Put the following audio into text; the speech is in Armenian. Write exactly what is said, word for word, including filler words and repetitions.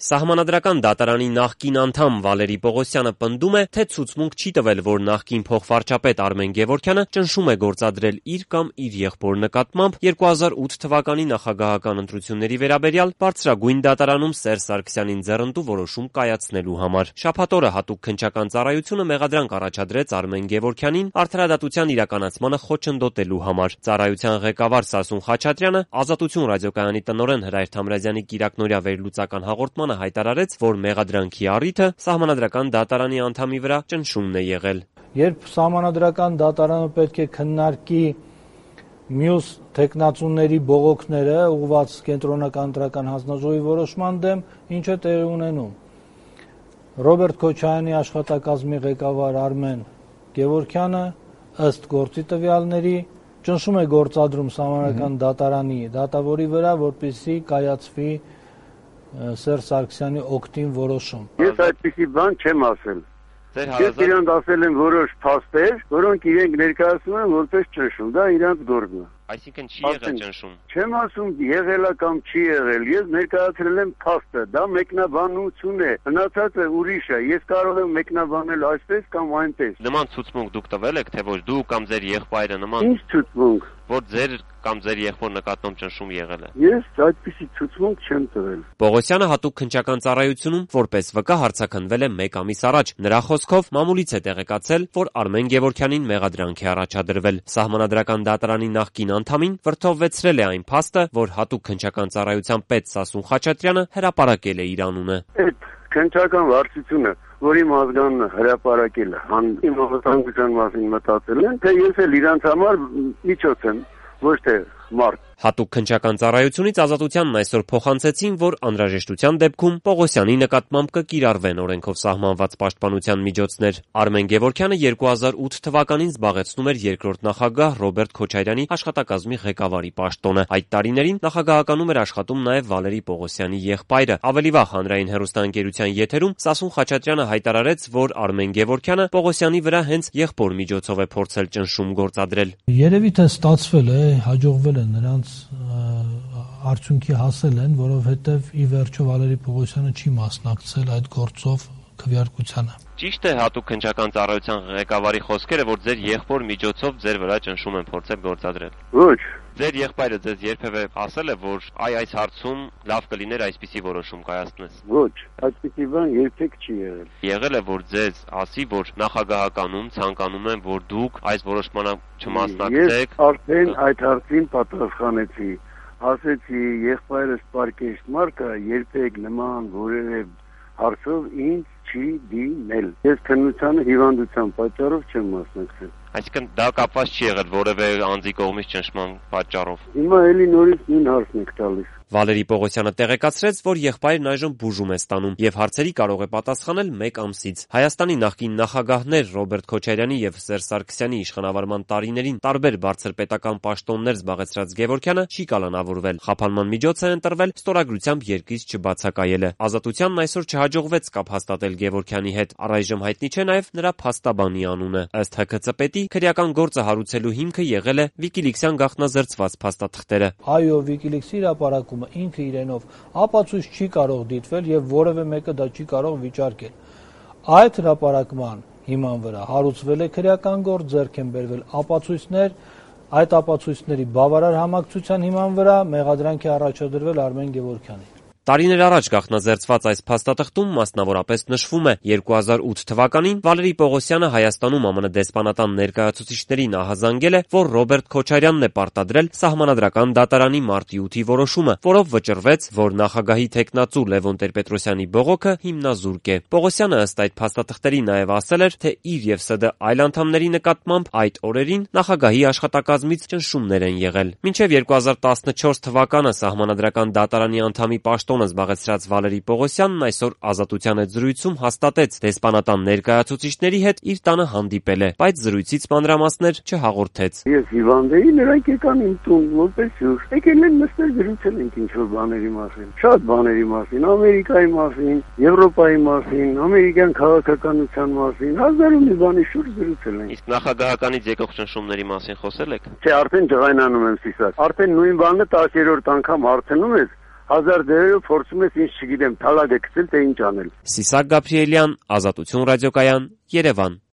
Սահմանադրական դատարանի նախկին անդամ Վալերի Պողոսյանը պնդում է, թե ցուցմունք չի տվել, որ նախկին փոխվարչապետ Արմեն Գևորգյանը ճնշում է գործադրել իր կամ իր եղբոր նկատմամբ երկու հազար ութ թվականի նախագահական ընտրությունների վերաբերյալ բարձրագույն դատարանում Սերժ Սարգսյանին ձեռնտու որոշում կայացնելու համար։ Շաբաթ օրը հատուկ քննչական ծառայությունը մեղադրանք առաջադրեց Արմեն Գևորգյանին արդարադատության իրականացմանը խոչընդոտելու համար։ Ծառայության ղեկավար Սասուն Խաչատրյանը Ազատություն ռադիոկայանի տնօրեն Հրայր Թամրազյանի կիրակնօրյա վերլուծական հաղորդման հայտարարեց, որ մեղադրանքի առիթը սահմանադրական դատարանի անդամի վրա ճնշումն է եղել։ Երբ սահմանադրական դատարանը պետք է քննարկի մյուս թեկնածուների բողոքները ուղղված կենտրոնական ընտրական հանձնաժողովի որոշման դեմ, ինչ է տեղի ունենում։ Ռոբերտ Քոչարյանի աշխատակազմի ղեկավար Արմեն Գևորգյանը ըստ գործի տվյալների ճնշում է գործադրում սահմանադրական դատարանի դատավորի վրա, որպեսզի կայացվի Սերժ Սարգսյանի օգտին որոշում։ Ես այդպիսի բան չեմ ասել։ Ես իրանց ասել եմ որոշ փաստեր, որոնք իրենք ներկայացնում են որպես ճնշում, դա իրանց գործն է։ Այսինքն չի եղել ճնշում։ Չեմ ասում եղել է կամ չի եղել, ես ներկայացրել եմ փաստը, դա մեկնաբանություն է, մնացածը ուրիշ է, ես կարող եմ մեկնաբանել այսպես կամ այնպես։ Նման ցուցմունք դուք տվել եք, թե ոչ դու կամ ձեր եղբայրը նման։ Ինչ ցուցմունք։ Որ ձեր կամ ձեր եղբոր նկատմամբ ճնշում եղել է։ Ես այդպիսի ցուցմունք չեմ տվել։ Պողոսյանը հատուկ քննչական ծառայությունում որպես վկա հարցաքննվել է մեկ ամիս առաջ։ Նրա խոսքով մամուլից է տեղեկացել, որ Արմեն Գևորգյանին մեղադրանք է առաջադրվել։ Սահմանադրական դատարանի նախկին անդամին վրթովվեցրել է այն փաստը, որ հատուկ քննչական ծառայության պետ Սասուն Խաչատրյանը հրապարակել է իր անունը։ Այդ քննչական վարչությունը, որի մազգանն հրապարակել է, հան իմ անվտանգության մասին մտածել են, թե ես էլ իրանց համար միջոց եմ, ոչ թե մարդ։ Հատուկ քննչական ծառայությունից Ազատությանն այսօր փոխանցեցին, որ անհրաժեշտության դեպքում Պողոսյանի նկատմամբ կկիրառվեն օրենքով սահմանված պաշտպանության միջոցներ։ Արմեն Գևորգյանը երկու հազար ութ թվականին զբաղեցնում էր երկրորդ նախագահ Ռոբերտ Քոչարյանի աշխատակազմի ղեկավարի պաշտոնը։ Այդ տարիներին նախագահականում էր աշխատում նաև Վալերի Պողոսյանի եղբայրը։ Ավելի վաղ հանրային հեռուստաընկերության եթերում Սասուն Խաչատրյանը հայտարարեց, որ Արմեն Գևորգյանը Պողոսյանի վրա հենց եղբոր միջոցով է փորձել ճնշում գործադրել։ Երևի թե ստացվել է, հաջողվել է նրանց արդյունքի հասել են, որովհետև ի վերջո Վալերի Պողոսյանը չի մասնակցել այդ գործով քվեարկությանը։ Ճիշտ է հատուկ քննչական ծառայության ղեկավարի խոսքերը, որ ձեր եղբոր միջոցով ձեր վրա ճնշում են փորձել գործադրել։ Ոչ։ Ձեր եղբայրը ձեզ երբևէ ասել է, որ այ այս հարցում լավ կլիներ այսպիսի որոշում կայացնես։ Ոչ, այդպիսի բան երբեք չի եղել։ Եղել է, որ ձեզ ասի, որ նախագահականում ցանկանում են, որ դուք այս որոշմանը չմասնակցեք։ Ես արդեն այդ հարցին պատասխանեցի։ Ասեցի, եղբայրս պարկեշտ մարկը երբեք նման որևէ հարցով ինձ չի դիմել։ Ես քննությանը հիվանդության պատճառով չեմ մասնակցել։ Այսինքն դա կապված չի եղել որևէ անձի կողմից ճնշման պատճառով։ Հիմա էլի նորից նույն հարցն եք տալիս։ Վալերի Պողոսյանը տեղեկացրեց, որ եղբայրն այժմ բուժում է ստանում եւ հարցերի կարող է պատասխանել մեկ ամսից։ Հայաստանի նախկին նախագահներ Ռոբերտ Քոչարյանի եւ Սերժ Սարգսյանի իշխանավարման տարիներին տարբեր բարձր պետական պաշտոններ զբաղեցրած Գևորգյանը չի կալանավորվել։ Խափանման միջոց է ընտրվել ստորագրությամբ երկից չբացակայելը։ Ազատությանն այսօր չհաջողվեց կապ հաստատել Գևորգյանի հետ։ Առայժմ հայտնի չէ նաեւ նրա փաստաբանի անունը։ Ըստ Հ K C պետի քրեական գործը հարուցելու հիմքը եղել է Wikileaks-յան գաղտնազերծված փաստաթղթերը։ Այո, Wikileaks-ի հրապարակումը ինքը իրենով ապացույց չի կարող դիտվել եւ որևէ մեկը դա չի կարող վիճարկել։ Այդ հրապարակման հիման վրա հարուցվել է քրեական գործ, ձեռք են բերվել ապացույցներ, այդ ապացույցների բավարար համակցության հիման վրա մեղադրանք է առաջադրվել Արմեն Գևորգյանին։ Տարիներ առաջ գաղտնազերծված այս փաստաթղթում մասնավորապես նշվում է երկու հազար ութ թվականին Վալերի Պողոսյանը Հայաստանում ԱՄՆ դեսպանատան ներկայացուցիչներին ահազանգել է, որ Ռոբերտ Քոչարյանն է պարտադրել սահմանադրական դատարանի մարտի ութի որոշումը, որով վճռվեց, որ նախագահի թեկնածու Լևոն Տեր-Պետրոսյանի բողոքը հիմնազուրկ է։ Պողոսյանը ըստ այդ փաստաթղթերի նաև ասել էր, թե իր եւ ՍԴ այլ անդամների նկատմամբ այդ օրերին նախագահի աշխատակազմից ճնշումներ են եղել։ Մինչև երկու հազար տասնչորս թվականը սահմանադրական դատարանի անդամի պաշտոն զբաղեցրած Վալերի Պողոսյանն այսօր Ազատության հետ զրույցում հաստատեց դեսպանատան ներկայացուցիչների հետ իր տանը հանդիպել է, բայց զրույցից մանրամասներ չհաղորդեց։ Ես հիվանդ էի, նրանք եկան իմ տուն որպես հյուր։ Եկել են նստել զրուցել ենք ինչ-որ բաների մասին, շատ բաների մասին, Ամերիկայի մասին, Եվրոպայի մասին, ամերիկյան քաղաքականության մասին, հազար ու մի բանի շուրջ զրուցել ենք։ Իսկ նախագահականից եկող ճնշումների մասին խոսել եք։ Չէ, արդեն ջղայնանում եմ սիսած։ Արդեն նույն բանը տասներորդ անգամ հարցնում ես, Հազար դերերով փորձում ես ինձ չգիտեմ թալակ է գցել թե ինչ անել։ Սիսակ Գաբրիելյան, Ազատություն ռադիոկայան, Երևան։